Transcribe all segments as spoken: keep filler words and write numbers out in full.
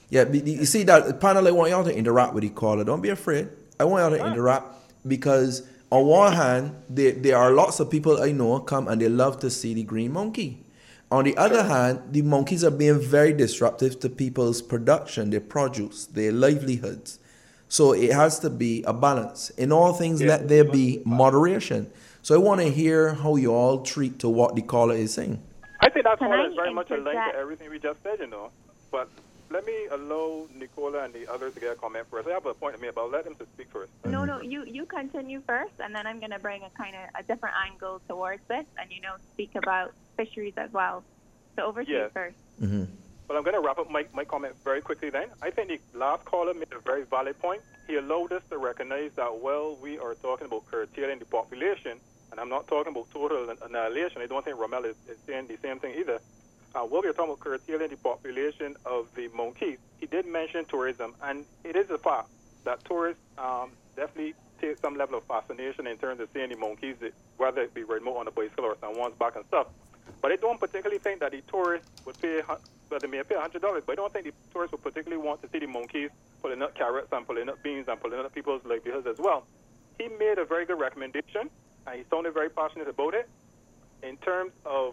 Yeah, be- you see that panel. I want y'all to interact with the caller. Don't be afraid. I want y'all to Huh? interact because on one hand, there, there are lots of people I know come and they love to see the green monkey. On the other Sure. hand, the monkeys are being very disruptive to people's production, their produce, their livelihoods. So it has to be a balance. In all things, Yeah, let it there must be be a balance. moderation. So I want to hear how you all treat to what the caller is saying. I think that Can caller I is very much aligned to interject? everything we just said, you know. But let me allow Nicola and the others to get a comment first. I have a point to make, but I'll let them to speak first. No, no, you you continue first, and then I'm going to bring a kind of a different angle towards this, and you know, speak about fisheries as well. So over to you Yes. first. Mm-hmm. But I'm going to wrap up my, my comment very quickly then. I think the last caller made a very valid point. He allowed us to recognize that, well, we are talking about curtailing the population, and I'm not talking about total annihilation. I don't think Rommel is, is saying the same thing either. Uh, what we are talking about curtailing the population of the monkeys. He did mention tourism, and it is a fact that tourists um, definitely take some level of fascination in terms of seeing the monkeys, whether it be remote on a bicycle or someone's back and stuff. But I don't particularly think that the tourists would pay, well, they may pay one hundred dollars, but I don't think the tourists would particularly want to see the monkeys pulling up carrots and pulling up beans and pulling up people's livelihoods as well. He made a very good recommendation, and he sounded very passionate about it in terms of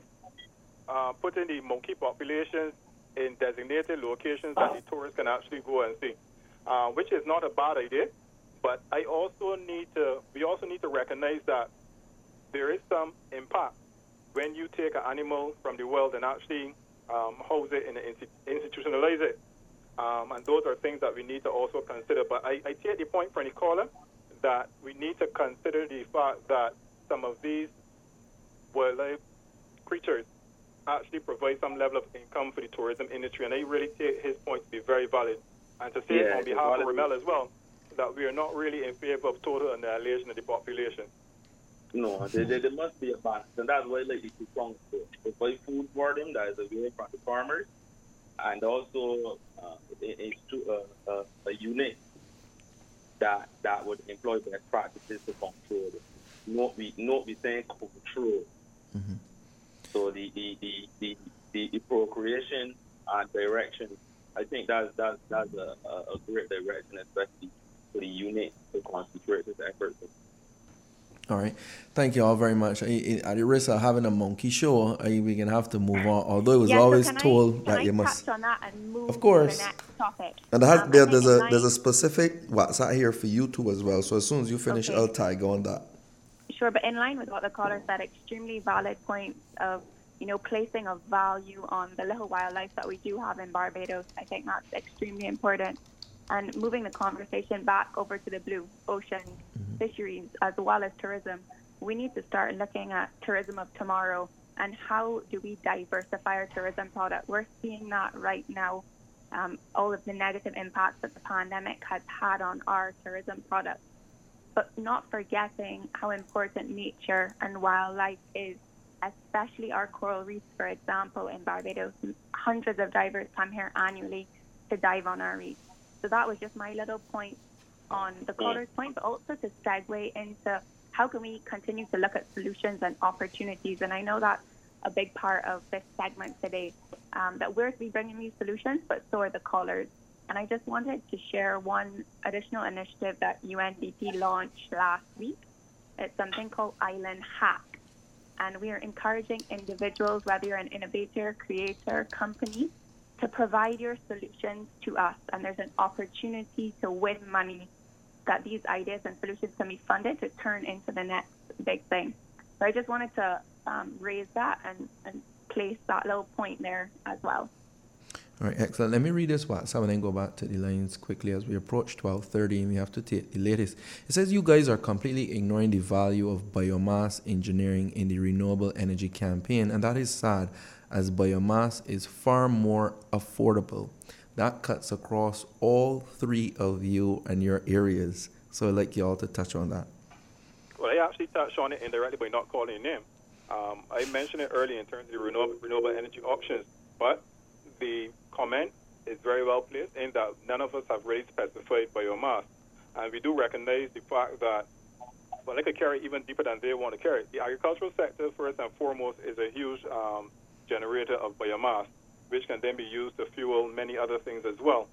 uh, putting the monkey populations in designated locations that the tourists can actually go and see, uh, which is not a bad idea. But I also need to, we also need to recognize that there is some impact when you take an animal from the wild and actually um, house it and institutionalize it. Um, and those are things that we need to also consider. But I, I take the point from the caller that we need to consider the fact that some of these wildlife creatures actually provide some level of income for the tourism industry. And I really take his point to be very valid. And to say Yeah, on behalf of Rommel as well, that we are not really in favor of total annihilation of the population. No, there, there, there must be a balance, and that's why like the strong provide food for them that is away from the farmers, and also uh, a, a, uh, a unit that that would employ best practices to control it. Not be not be saying control. Mm-hmm. So the the, the, the, the the procreation and direction, I think that's that's that's a, a great direction, especially for the unit to concentrate its efforts. All right. Thank you all very much. I, I, at the risk of having a monkey show, I, we're going to have to move on. Although it was Yeah, so always can I told can that I you touch must. on that and move Of to the course. next topic? And there has, Um, I there, think there's in a there's a line, specific WhatsApp here for you too as well. So as soon as you finish, okay, I'll tag on that. sure, but in line with what the caller said, extremely valid points of, you know, placing a value on the little wildlife that we do have in Barbados. I think that's extremely important. And moving the conversation back over to the blue ocean Mm-hmm. fisheries as well as tourism, we need to start looking at tourism of tomorrow and how do we diversify our tourism product. We're seeing that right now, um, all of the negative impacts that the pandemic has had on our tourism product, but not forgetting how important nature and wildlife is, especially our coral reefs, for example, in Barbados. Hundreds of divers come here annually to dive on our reefs. So that was just my little point on the caller's point, but also to segue into how can we continue to look at solutions and opportunities. And I know that's a big part of this segment today, um, that we're to be bringing you solutions, but so are the callers. And I just wanted to share one additional initiative that U N D P launched last week. It's something called Island Hack. And we are encouraging individuals, whether you're an innovator, creator, company, to provide your solutions to us. And there's an opportunity to win money that these ideas and solutions can be funded to turn into the next big thing. So I just wanted to um, raise that and, and place that little point there as well. All right, excellent. Let me read this WhatsApp and then go back to the lines quickly as we approach twelve thirty and we have to take the latest. It says you guys are completely ignoring the value of biomass engineering in the renewable energy campaign, and that is sad as biomass is far more affordable. That cuts across all three of you and your areas. So I'd like you all to touch on that. Well, I actually touched on it indirectly by not calling your name. Um, I mentioned it earlier in terms of the renewable, renewable energy options, but the comment is very well placed in that none of us have really specified biomass. And we do recognize the fact that, well, they could carry it even deeper than they want to carry it. The agricultural sector, first and foremost, is a huge um, generator of biomass, which can then be used to fuel many other things as well.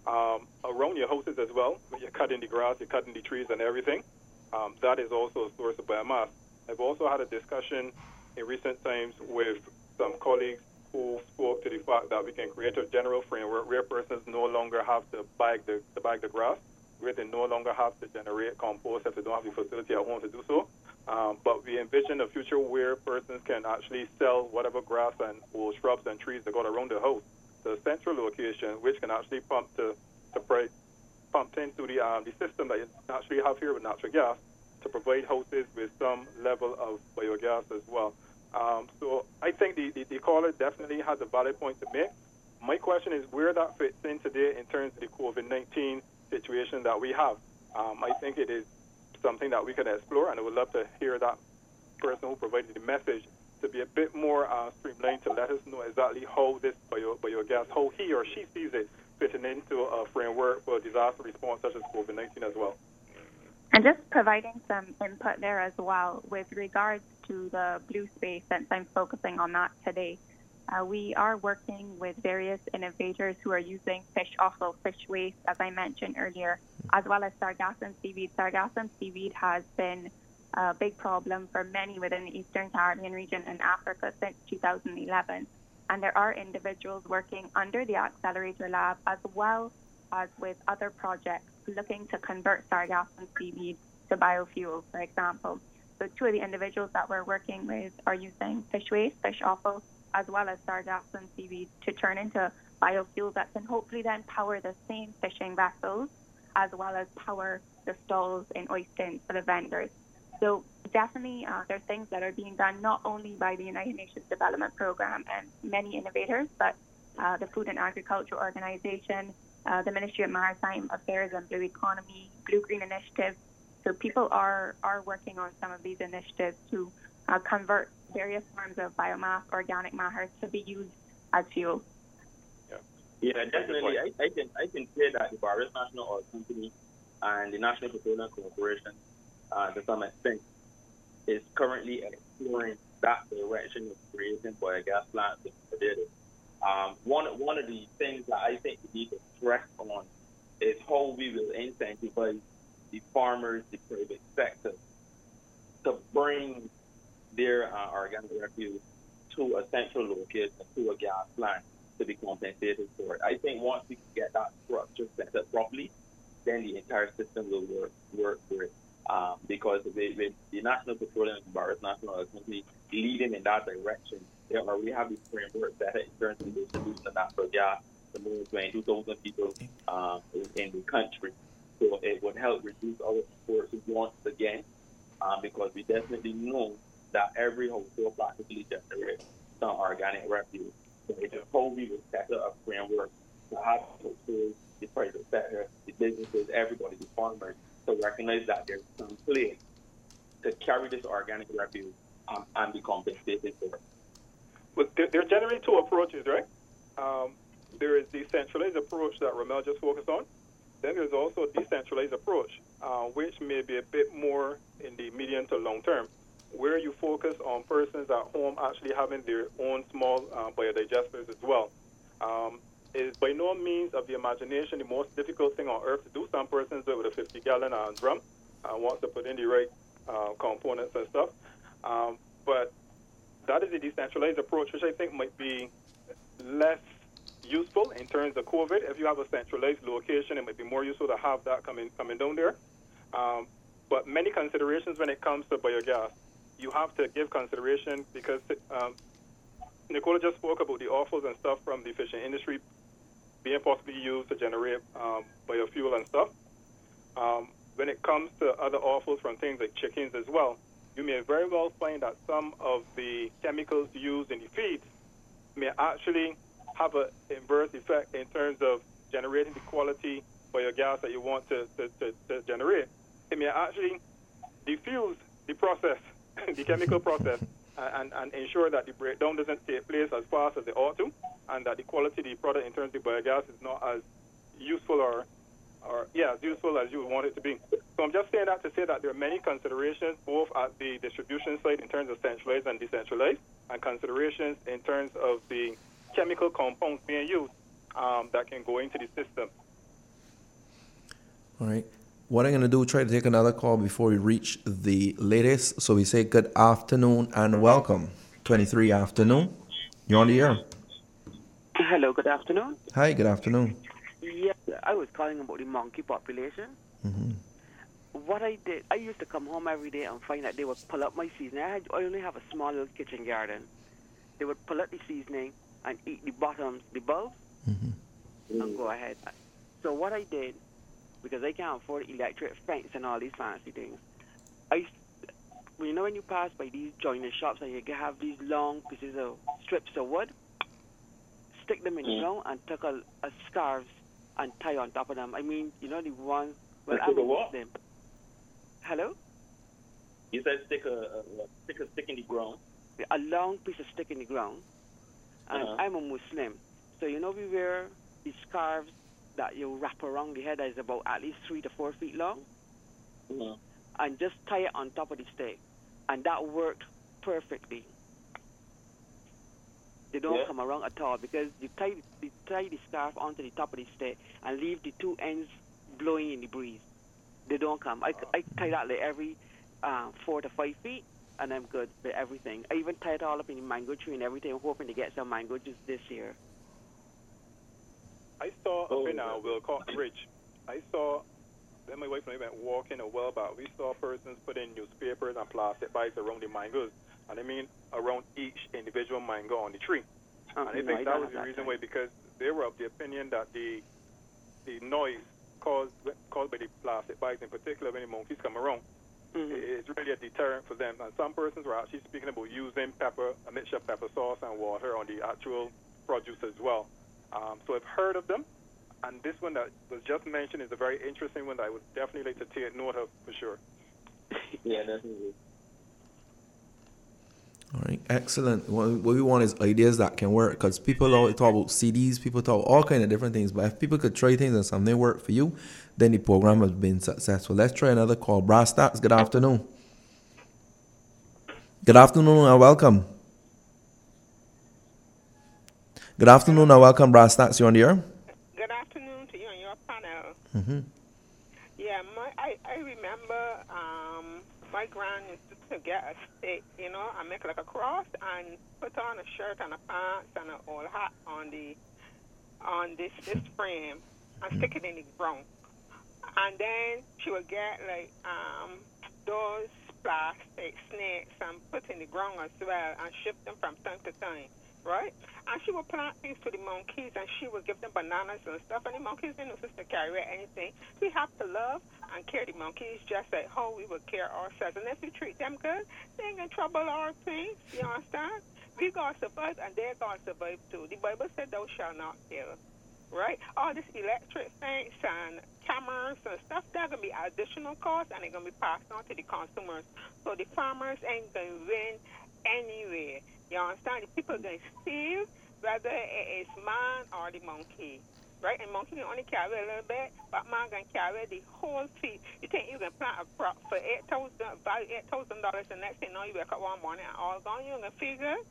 um, around your houses as well. When you're cutting the grass, you're cutting the trees and everything. Um, that is also a source of biomass. I've also had a discussion in recent times with some colleagues who spoke to the fact that we can create a general framework where persons no longer have to bag the, to bag the grass, where they no longer have to generate compost if they don't have the facility at home to do so. Um, but we envision a future where persons can actually sell whatever grass and or shrubs and trees they got around the house to a central location, which can actually pump to, to pray, pump into the, um, the system that you actually have here with natural gas to provide houses with some level of biogas as well. Um, so I think the, the, the caller definitely has a valid point to make. My question is where that fits in today in terms of the COVID nineteen situation that we have. Um, I think it is something that we can explore, and I would love to hear that person who provided the message to be a bit more uh, streamlined to let us know exactly how this bio, biogas, how he or she sees it fitting into a framework for disaster response such as COVID nineteen as well. And just providing some input there as well with regards to the blue space, since I'm focusing on that today. Uh, we are working with various innovators who are using fish offal, fish waste, as I mentioned earlier, as well as sargassum seaweed. Sargassum seaweed has been a big problem for many within the Eastern Caribbean region and Africa since two thousand eleven. And there are individuals working under the Accelerator Lab as well as with other projects looking to convert sargassum seaweed to biofuels, for example. So two of the individuals that we're working with are using fish waste, fish offal, as well as sargassum seaweed to turn into biofuels that can hopefully then power the same fishing vessels as well as power the stalls in Oyston for the vendors. So definitely uh, there are things that are being done not only by the United Nations Development Program and many innovators, but uh, the Food and Agriculture Organization, uh, the Ministry of Maritime Affairs and Blue Economy, Blue Green Initiative. So people are, are working on some of these initiatives to uh, convert various forms of biomass, organic matter to be used as fuel. Yeah, yeah definitely. I, I can I can say that the Barbados National Oil Company and the National Petroleum Corporation, uh, to some extent, is currently exploring that direction of creating biogas plants in Barbados. Um, one one of the things that I think we need to stress on is how we will incentivize the farmers, the private sector, to bring their uh, organic refuse to a central location, to a gas plant, to be compensated for it. I think once we can get that structure set up properly, then the entire system will work, work for it. Um, because with, with the National Petroleum and Barbados National Oil Company leading in that direction, they already have this framework set in terms of the distribution of natural gas to more than twenty-two thousand people um, in, in the country. So it would help reduce our resources once again, um, because we definitely know that every household practically generates some organic refuse. So it's just how we would set up a framework to have households, the private sector, the businesses, everybody, the farmers, to recognize that there's some place to carry this organic refuse um, and be compensated for it. Well, there, there are generally two approaches, right? Um, there is the centralized approach that Ramel just focused on. Then there's also a decentralized approach, uh, which may be a bit more in the medium to long term, where you focus on persons at home actually having their own small uh, biodigesters as well. Um, it is by no means of the imagination the most difficult thing on earth to do. Some persons do it with a fifty gallon uh, drum, uh, wants to put in the right uh, components and stuff. Um, but that is a decentralized approach, which I think might be less useful in terms of COVID. If you have a centralized location, it might be more useful to have that coming coming down there. Um, but many considerations when it comes to biogas. You have to give consideration because um, Nicola just spoke about the offals and stuff from the fishing industry being possibly used to generate um, biofuel and stuff. Um, when it comes to other offals from things like chickens as well, you may very well find that some of the chemicals used in the feed may actually have an inverse effect in terms of generating the quality biogas that you want to, to, to, to generate. It may actually diffuse the process, the chemical process, and, and ensure that the breakdown doesn't take place as fast as it ought to, and that the quality of the product in terms of biogas is not as useful or, or yeah, as useful as you would want it to be. So I'm just saying that to say that there are many considerations, both at the distribution side in terms of centralized and decentralized, and considerations in terms of the chemical compounds being used um, that can go into the system. All right. What I'm going to do, try to take another call before we reach the latest. So we say good afternoon and welcome. twenty-three afternoon. You're on the air. Hello, good afternoon. Hi, good afternoon. Yes, I was calling about the monkey population. Mm-hmm. What I did, I used to come home every day and find that they would pull up my seasoning. I, had, I only have a small little kitchen garden. They would pull up the seasoning and eat the bottoms, the bulbs, Mm-hmm. and go ahead. So what I did, because I can't afford electric fence and all these fancy things, I, you know when you pass by these joinery shops and you have these long pieces of strips of wood, stick them in the ground and take a, a scarves and tie on top of them. I mean, you know the ones, well, Stick I'm a a what? Muslim. Hello? You said stick a, a, a stick a stick in the ground. A long piece of stick in the ground. And Uh-huh. I'm a Muslim. So, you know, we wear these scarves that you wrap around the head that is about at least three to four feet long. Mhm. And just tie it on top of the stick. And that worked perfectly. They don't Yeah. come around at all because you tie, you tie the scarf onto the top of the stick and leave the two ends blowing in the breeze. They don't come. I, I tie that like every uh, four to five feet, and I'm good with everything. I even tie it all up in the mango tree and everything, hoping to get some mango juice this year. I saw Oh, up in uh, okay. Wilcox Ridge, I saw, then my wife and I went walking a while back, we saw persons putting newspapers and plastic bags around the mangoes, and I mean around each individual mango on the tree. Uh, And I no, think I that don't was have the reason time. why, because they were of the opinion that the the noise caused caused by the plastic bags, in particular when the monkeys come around, Mhm. it's really a deterrent for them. And some persons were actually speaking about using pepper, a mixture of pepper sauce and water on the actual produce as well. Um, so I've heard of them, and this one that was just mentioned is a very interesting one that I would definitely like to take note of for sure. Yeah, definitely. All right, excellent. What, what we want is ideas that can work, because people always talk about C Ds, people talk all kind of different things. But if people could try things and something work for you, then the program has been successful. Let's try another call. Brass Stacks, good afternoon. Good afternoon and welcome. Good afternoon and welcome, Brass Stacks. You're on the air. Good afternoon to you and your panel. Mm-hmm. Yeah, my I, I remember um, my grand used to get a stick, you know, and make like a cross and put on a shirt and a pants and an old hat on the on this this frame and stick it in the ground. And then she would get like um, those plastic snakes and put in the ground as well and ship them from time to time, right? And she would plant things to the monkeys and she would give them bananas and stuff, and the monkeys didn't know to carry anything. We have to love and care the monkeys just like how we would care ourselves. And if we treat them good, they ain't gonna trouble our things, you understand? We gonna survive and they're gonna survive too. The Bible said thou shalt not kill. Right? All this electric fence and cameras and stuff, that's going to be additional costs and they're going to be passed on to the consumers. So the farmers ain't going to win anyway. You understand? The people are going to steal, whether it is man or the monkey. Right? And monkey can only carry a little bit, but man can carry the whole field. You think you can plant a crop for eight thousand dollars, value eight thousand dollars, the next thing you know, you wake up one morning and all gone, you're going to feel good?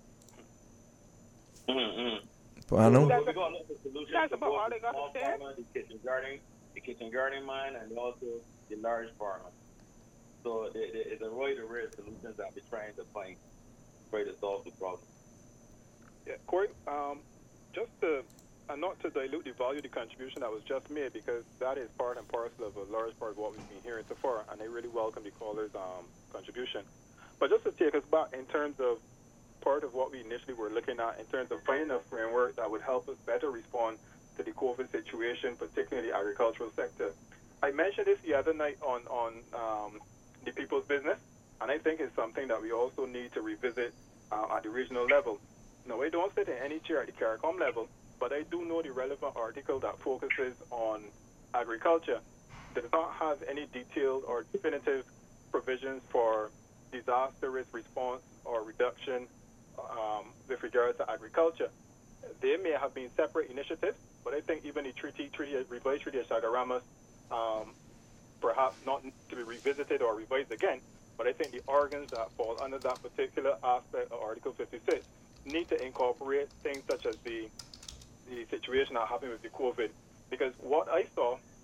Mm-hmm. I know. That's So we're gonna look for solutions that's for about both all the they got to small say. farmer, the kitchen gardening, the kitchen gardening man, and also the large farmer. So there, there is a wide array of solutions that we're trying to find, try to solve the problem. Yeah, Corey, um, just to, and not to dilute the value of the contribution that was just made, because that is part and parcel of a large part of what we've been hearing so far, and I really welcome the caller's um, contribution. But just to take us back in terms of part of what we initially were looking at in terms of finding a framework that would help us better respond to the COVID situation, particularly the agricultural sector. I mentioned this the other night on, on um, the People's Business, and I think it's something that we also need to revisit uh, at the regional level. Now, I don't sit in any chair at the CARICOM level, but I do know the relevant article that focuses on agriculture. Does not have any detailed or definitive provisions for disaster risk response or reduction um, with regards to agriculture. There may have been separate initiatives, but I think even the treaty, treaty revised treaty of Chaguaramas, um, perhaps not to be revisited or revised again, but I think the organs that fall under that particular aspect of Article fifty-six need to incorporate things such as the the situation that happened with the COVID. Because what I saw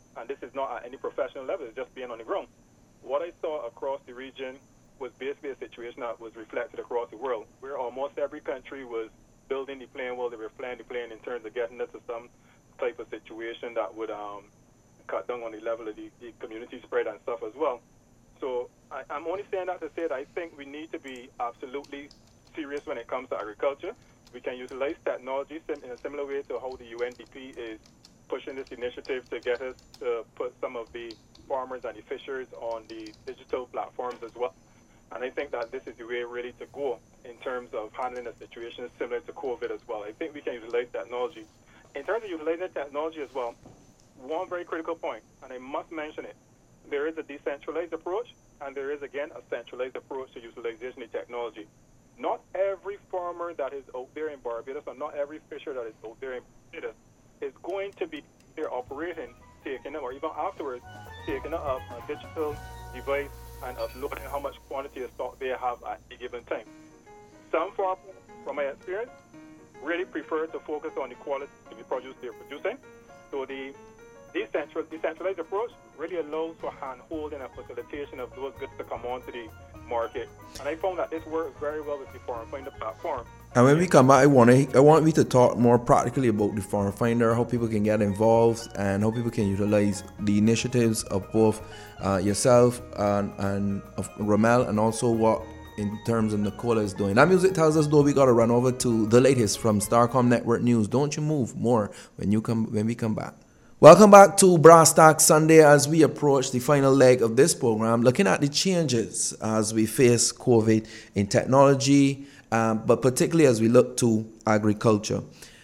and this is not at any professional level, it's just being on the ground. What I saw across the region was basically a situation that was reflected across the world, where almost every country was building the plane while they were flying the plane in terms of getting us to some type of situation that would um, cut down on the level of the, the community spread and stuff as well. So I, I'm only saying that to say that I think we need to be absolutely serious when it comes to agriculture. We can utilize technology in a similar way to how the U N D P is pushing this initiative to get us to put some of the farmers and the fishers on the digital platforms as well. And I think that this is the way really to go in terms of handling a situation similar to COVID as well. I think we can utilize technology. In terms of utilizing technology as well, one very critical point, and I must mention it, there is a decentralized approach, and there is, again, a centralized approach to utilization of technology. Not every farmer that is out there in Barbados, or not every fisher that is out there in Barbados, is going to be there operating, taking it, or even afterwards, taking up a digital device and uploading how much quantity of stock they have at a given time. Some farmers, from my experience, really prefer to focus on the quality of the produce they're producing. So the decentral, decentralized approach really allows for hand-holding and facilitation of those goods to come onto the market. And I found that this works very well with the Farm Finder platform. And when we come back, I want to, I want me to talk more practically about the Farm Finder, how people can get involved, and how people can utilize the initiatives of both uh, yourself and, and of Romel, and also what in terms of Nicola is doing. That music tells us though we got to run over to the latest from Starcom Network News. Don't you move more when you come when we come back. Welcome back to Brass Tack Sunday as we approach the final leg of this program, looking at the changes as we face COVID in technology, um, but particularly as we look to agriculture.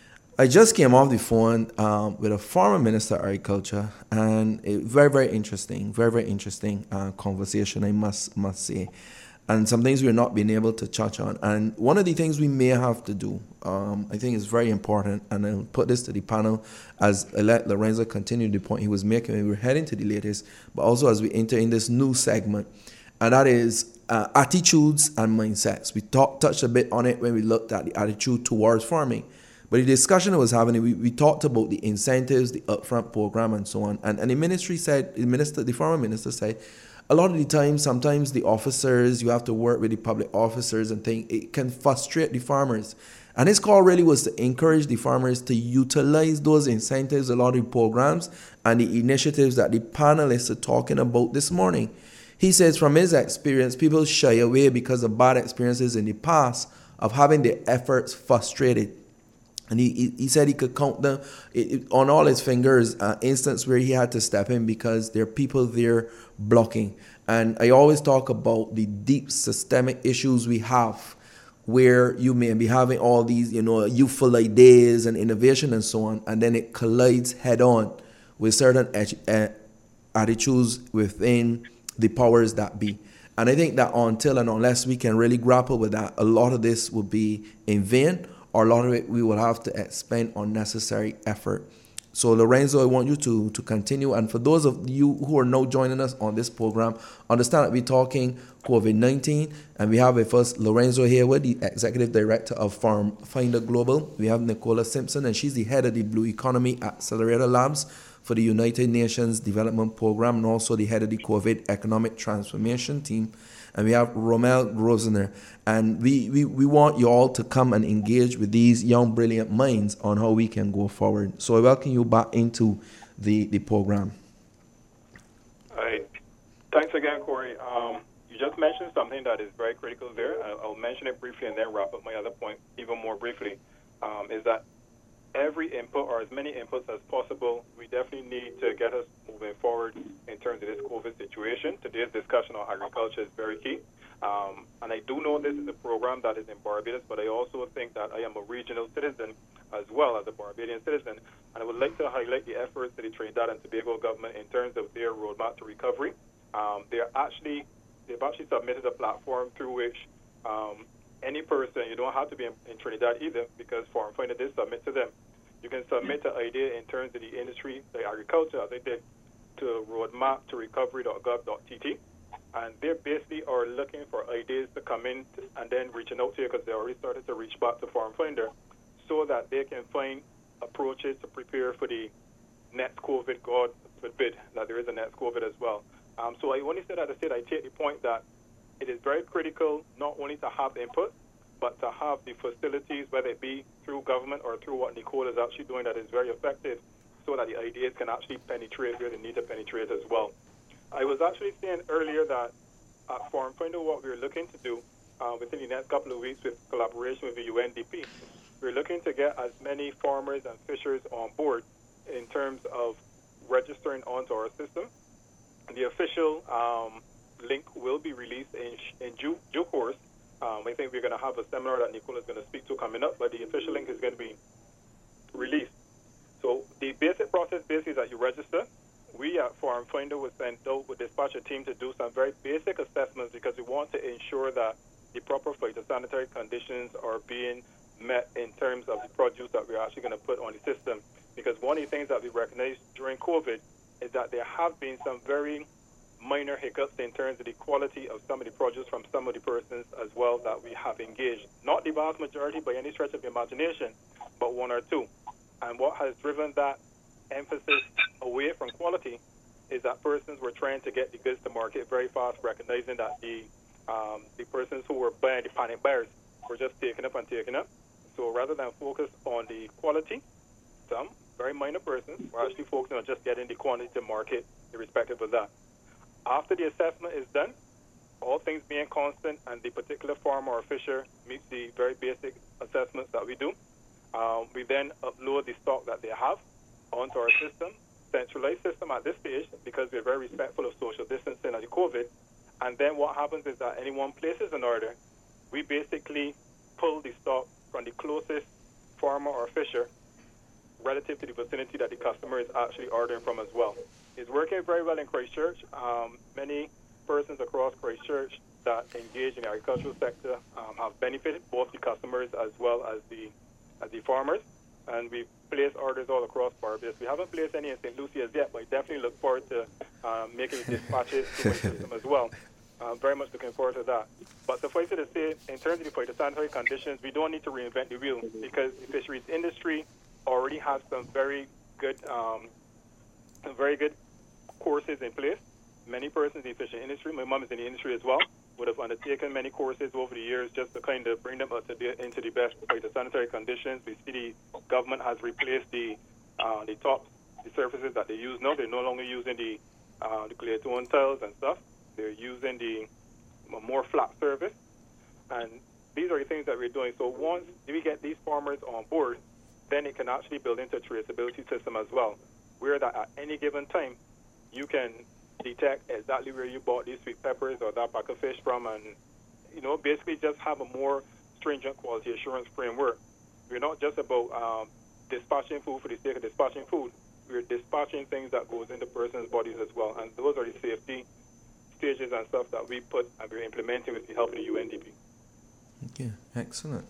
I just came off the phone um, with a former Minister of Agriculture, and a very, very interesting, very, very interesting uh, conversation, I must must say. And some things we're not being able to touch on. And one of the things we may have to do, um, I think is very important, and I'll put this to the panel as I let Lorenzo continue the point he was making when we were heading to the latest, but also as we enter in this new segment, and that is uh, attitudes and mindsets. We talk, touched a bit on it when we looked at the attitude towards farming. But the discussion I was having, we, we talked about the incentives, the upfront program, and so on. And, and the ministry said, the minister, the former minister said, a lot of the time, sometimes the officers, you have to work with the public officers and think it can frustrate the farmers. And his call really was to encourage the farmers to utilize those incentives, a lot of the programs and the initiatives that the panelists are talking about this morning. He says from his experience, people shy away because of bad experiences in the past of having their efforts frustrated. And he, he said he could count them on all his fingers, uh, instance where he had to step in because there are people there blocking. And I always talk about the deep systemic issues we have where you may be having all these, you know, youthful ideas and innovation and so on, and then it collides head on with certain uh, attitudes within the powers that be. And I think that until and unless we can really grapple with that, a lot of this will be in vain, or a lot of it we will have to expend unnecessary effort. So Lorenzo, I want you to, to continue. And for those of you who are now joining us on this program, understand that we're talking COVID nineteen. And we have with us Lorenzo Hayward, the Executive Director of Farm Finder Global. We have Nicola Simpson, and she's the head of the Blue Economy Accelerator Labs for the United Nations Development Program, and also the head of the COVID Economic Transformation Team. And we have Romel Grosvenor. And we, we, we want you all to come and engage with these young, brilliant minds on how we can go forward. So I welcome you back into the, the program. All right. Thanks again, Corey. Um, you just mentioned something that is very critical there. I'll, I'll mention it briefly and then wrap up my other point even more briefly, um, is that every input, or as many inputs as possible, we definitely need to get us moving forward in terms of this COVID situation. Today's discussion on agriculture is very key. Um, and I do know this is a program that is in Barbados, but I also think that I am a regional citizen as well as a Barbadian citizen. And I would like to highlight the efforts of the Trinidad and Tobago government in terms of their roadmap to recovery. Um, they're actually, they've actually submitted a platform through which um, any person, you don't have to be in, in Trinidad either, because Farm Finder did submit to them. You can submit an idea in terms of the industry, like agriculture, as I did, to roadmap to recovery dot gov dot t t. And they basically are looking for ideas to come in and then reaching out to you, because they already started to reach back to Farm Finder, so that they can find approaches to prepare for the next COVID God with bid, that there is a next COVID as well. Um, so I only said that to say that I take the point that it is very critical not only to have input, but to have the facilities, whether it be through government or through what Nicole is actually doing that is very effective, so that the ideas can actually penetrate where they need to penetrate as well. I was actually saying earlier that at Farm Finder, what we're looking to do uh, within the next couple of weeks with collaboration with the U N D P, we're looking to get as many farmers and fishers on board in terms of registering onto our system. The official um, link will be released in, in due, due course. Um, I think we're going to have a seminar that Nicole is going to speak to coming up, but the official link is going to be released. So the basic process basically is that you register. We at Farm Finder will send out with dispatch a team to do some very basic assessments because we want to ensure that the proper phytosanitary conditions are being met in terms of the produce that we're actually going to put on the system. Because one of the things that we recognized during COVID is that there have been some very minor hiccups in terms of the quality of some of the produce from some of the persons as well that we have engaged. Not the vast majority by any stretch of the imagination, but one or two. And what has driven that emphasis away from quality is that persons were trying to get the goods to market very fast, recognizing that the um, the persons who were buying, the panic buyers, were just taking up and taking up. So rather than focus on the quality, some very minor persons were actually focusing on just getting the quantity to market irrespective of that. After the assessment is done, all things being constant and the particular farmer or fisher meets the very basic assessments that we do, um, we then upload the stock that they have onto our system, centralized system at this stage because we're very respectful of social distancing and the COVID. And then what happens is that anyone places an order, we basically pull the stock from the closest farmer or fisher relative to the vicinity that the customer is actually ordering from as well. It's working very well in Christchurch. Um, many persons across Christchurch that engage in the agricultural sector um, have benefited, both the customers as well as the as the farmers. And we place orders all across Barbados. We haven't placed any in Saint Lucia as yet, but I definitely look forward to um, making dispatches to my system as well. I'm very much looking forward to that. But suffice it to say, in terms of the phytosanitary conditions, we don't need to reinvent the wheel because the fisheries industry already has some very good, um, some very good courses in place. Many persons in the fishing industry, my mom is in the industry as well, would have undertaken many courses over the years just to kind of bring them up to the, into the best phytosanitary conditions. We see the government has replaced the uh, the tops, the surfaces that they use now. They're no longer using the uh, the clear tone tiles and stuff. They're using the more flat surface, and these are the things that we're doing. So once we get these farmers on board, then it can actually build into a traceability system as well, where that at any given time you can detect exactly where you bought these sweet peppers or that pack of fish from, and you know basically just have a more stringent quality assurance framework. We're not just about um, dispatching food for the sake of dispatching food. We're dispatching things that goes into persons' bodies as well, and those are the safety stages and stuff that we put and we're implementing with the help of the U N D P. Okay, excellent.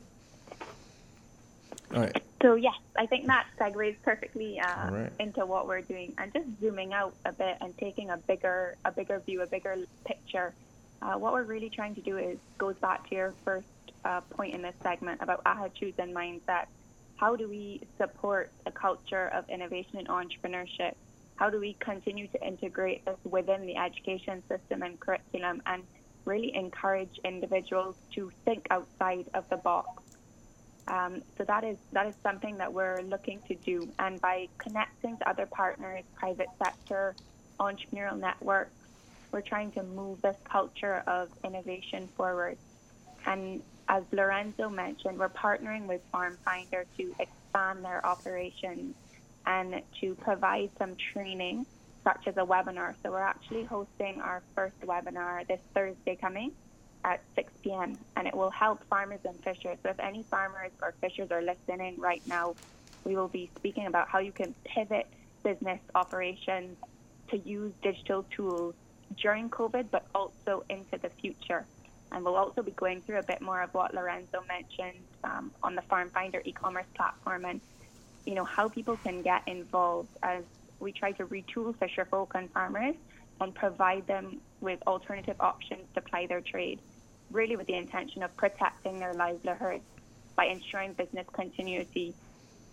All right. So yes, I think that segues perfectly uh, right. into what we're doing, and just zooming out a bit and taking a bigger, a bigger view, a bigger picture. Uh, what we're really trying to do is goes back to your first uh, point in this segment about attitudes and mindset. How do we support a culture of innovation and entrepreneurship? How do we continue to integrate this within the education system and curriculum, and really encourage individuals to think outside of the box? Um, so that is that is something that we're looking to do, and by connecting to other partners, private sector, entrepreneurial networks, we're trying to move this culture of innovation forward. And as Lorenzo mentioned, we're partnering with Farm Finder to expand their operations and to provide some training, such as a webinar. So we're actually hosting our first webinar this Thursday coming at six p.m. and it will help farmers and fishers. So if any farmers or fishers are listening right now, we will be speaking about how you can pivot business operations to use digital tools during COVID, but also into the future. And we'll also be going through a bit more of what Lorenzo mentioned um, on the Farm Finder e-commerce platform, and you know how people can get involved as we try to retool fisher folk and farmers and provide them with alternative options to ply their trade, really with the intention of protecting their livelihoods by ensuring business continuity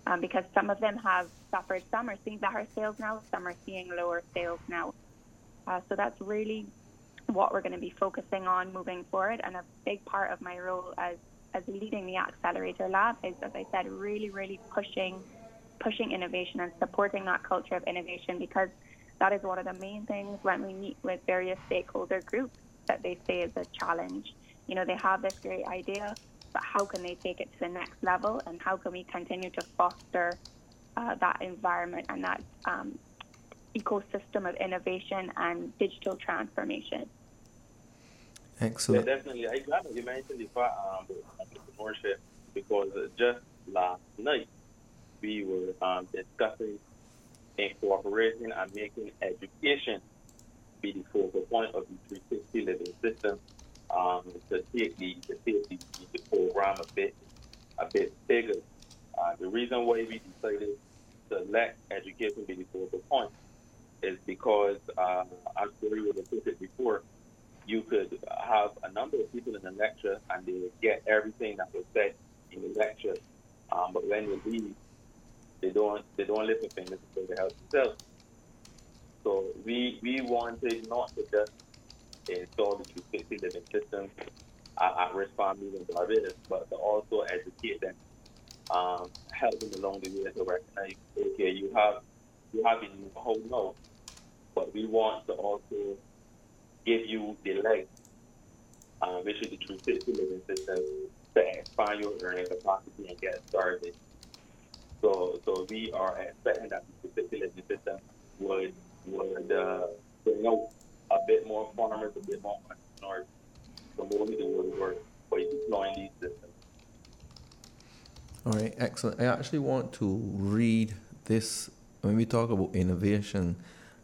um, because some of them have suffered. Some are seeing better sales now, some are seeing lower sales now. Uh, so that's really what we're going to be focusing on moving forward. And a big part of my role as, as leading the Accelerator Lab is, as I said, really, really pushing pushing innovation and supporting that culture of innovation, because that is one of the main things when we meet with various stakeholder groups that they say is a challenge. You know, they have this great idea, but how can they take it to the next level, and how can we continue to foster uh, that environment and that um, ecosystem of innovation and digital transformation? Excellent. Yeah, definitely. I'm glad that you mentioned the part um, entrepreneurship, because uh, just last night we were um, discussing incorporating and making education be the focal point of the three sixty living system, um, to take the to take the, the program a bit a bit bigger. Uh, the reason why we decided to let education be the focal point is because, uh, as Gary would have put it before, you could have a number of people in a lecture and they would get everything that was said in the lecture, um, but when they leave, they don't they don't listen to things for the help themselves. So we we wanted not to just install the three sixty living system at, at risk families and Barbados, but to also educate them, um, help them along the way to recognize, okay, you have you have it in your home now, but we want to also give you the leg, uh, which is the three sixty living system, to expand your earning capacity and get started. So, so we are expecting that the three sixty living system would would uh, bring out a bit more farmers, a bit more entrepreneurs, promoting the world work by deploying these systems. All right, excellent. I actually want to read this when we talk about innovation.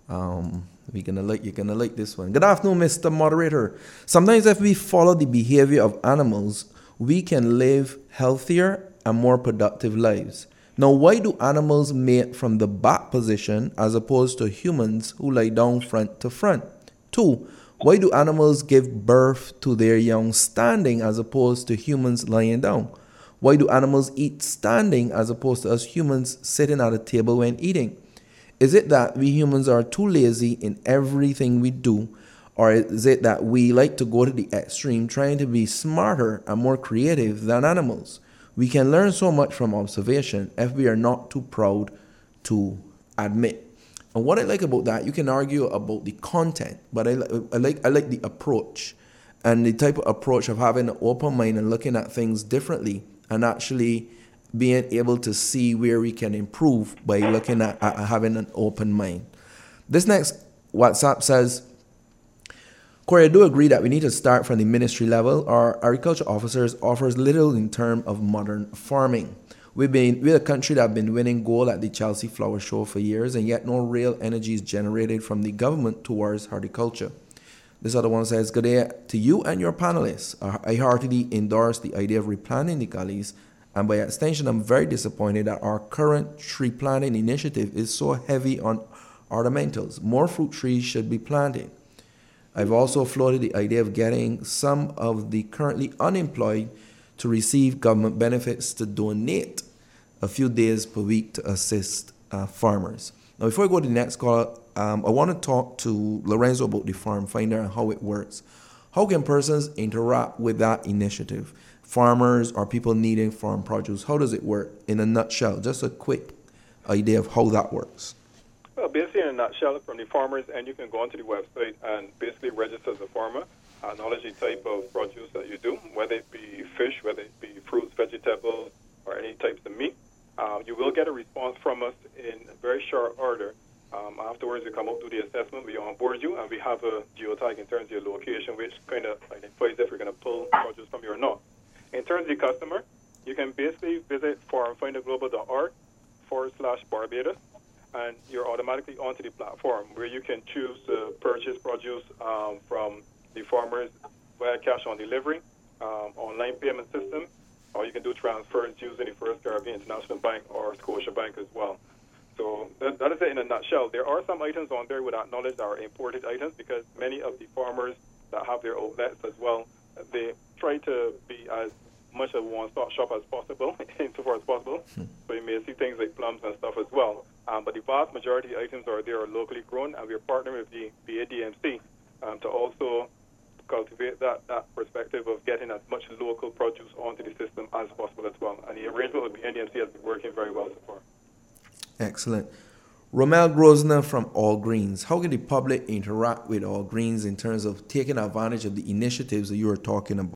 Um, we're gonna like you're gonna like this one. Good afternoon, Mister Moderator. Sometimes, if we follow the behavior of animals, we can live healthier and more productive lives. Now, why do animals mate from the back position as opposed to humans who lie down front to front? Two, why do animals give birth to their young standing as opposed to humans lying down? Why do animals eat standing as opposed to us humans sitting at a table when eating? Is it that we humans are too lazy in everything we do, or is it that we like to go to the extreme trying to be smarter and more creative than animals? We can learn so much from observation if we are not too proud to admit. And what I like about that, you can argue about the content, but I, I like I like the approach, and the type of approach of having an open mind and looking at things differently, and actually being able to see where we can improve by looking at, at having an open mind. This next WhatsApp says, Corey, I do agree that we need to start from the ministry level. Our agriculture officers offers little in terms of modern farming. We've been we're a country that have been winning gold at the Chelsea Flower Show for years, and yet no real energy is generated from the government towards horticulture. This other one says, good day to you and your panelists. I heartily endorse the idea of replanting the gullies, and by extension, I'm very disappointed that our current tree planting initiative is so heavy on ornamentals. More fruit trees should be planted. I've also floated the idea of getting some of the currently unemployed to receive government benefits to donate a few days per week to assist uh, farmers. Now, before I go to the next call, um, I want to talk to Lorenzo about the Farm Finder and how it works. How can persons interact with that initiative? Farmers or people needing farm produce, how does it work in a nutshell? Just a quick idea of how that works. Well, basically, in a nutshell, from the farmers, and you can go onto the website and basically register as a farmer, acknowledge the type of produce that you do, whether it be fish, whether it be fruits, vegetables, or any types of meat. Um, you will get a response from us in very short order. Um, afterwards, we come up to the assessment, we onboard you, and we have a geotag in terms of your location, which kind of identifies if we're going to pull produce from you or not. In terms of the customer, you can basically visit farmfinderglobal.org forward slash Barbados, and you're automatically onto the platform where you can choose to purchase produce um, from the farmers via cash on delivery, um, online payment system, or you can do transfers using the First Caribbean International Bank or Scotia Bank as well. So that, that is it in a nutshell. There are some items on there without knowledge that are imported items, because many of the farmers that have their outlets as well, they try to be as much of a one-stop shop as possible, insofar as possible. So you may see things like plums and stuff as well. Um, but the vast majority of items are there are locally grown, and we're partnering with the B A D M C um, to also cultivate that, that perspective of getting as much local produce onto the system as possible as well. And the arrangement with the B A D M C has been working very well so far. Excellent. Romel Grosner from All Greens. How can the public interact with All Greens in terms of taking advantage of the initiatives that you are talking about?